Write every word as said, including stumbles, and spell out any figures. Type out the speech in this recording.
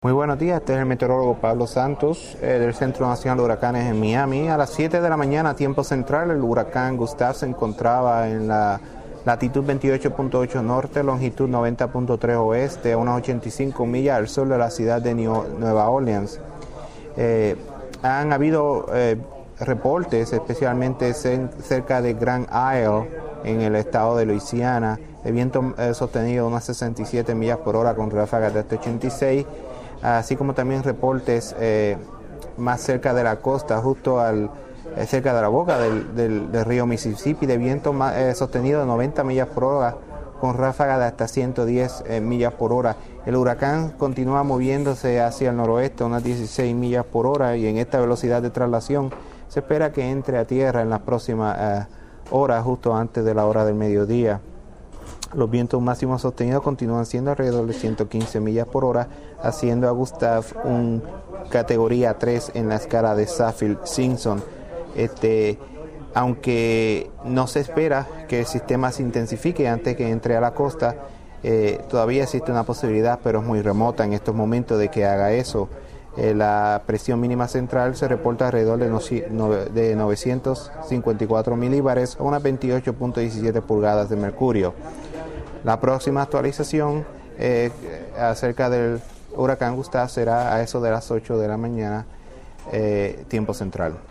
Muy buenos días, este es el meteorólogo Pablo Santos eh, del Centro Nacional de Huracanes en Miami. A las siete de la mañana, tiempo central, el huracán Gustav se encontraba en la latitud veintiocho punto ocho norte, longitud noventa punto tres oeste, a unas ochenta y cinco millas al sur de la ciudad de New Nueva Orleans. Eh, han habido eh, reportes, especialmente cerca de Grand Isle, en el estado de Luisiana, de viento eh, sostenido a unas sesenta y siete millas por hora con ráfagas de hasta ochenta y seis, así como también reportes eh, más cerca de la costa, justo al eh, cerca de la boca del, del, del río Mississippi, de viento más, eh, sostenido de noventa millas por hora con ráfagas de hasta ciento diez eh, millas por hora. El huracán continúa moviéndose hacia el noroeste a unas dieciséis millas por hora, y en esta velocidad de traslación se espera que entre a tierra en las próximas eh, horas, justo antes de la hora del mediodía. Los vientos máximos sostenidos continúan siendo alrededor de ciento quince millas por hora, haciendo a Gustav un categoría tres en la escala de Saffir-Simpson. Este, aunque no se espera que el sistema se intensifique antes que entre a la costa, eh, todavía existe una posibilidad, pero es muy remota en estos momentos, de que haga eso. Eh, la presión mínima central se reporta alrededor de, no, de novecientos cincuenta y cuatro milíbares, o unas veintiocho punto diecisiete pulgadas de mercurio. La próxima actualización eh, acerca del huracán Gustav será a eso de las ocho de la mañana, eh, tiempo central.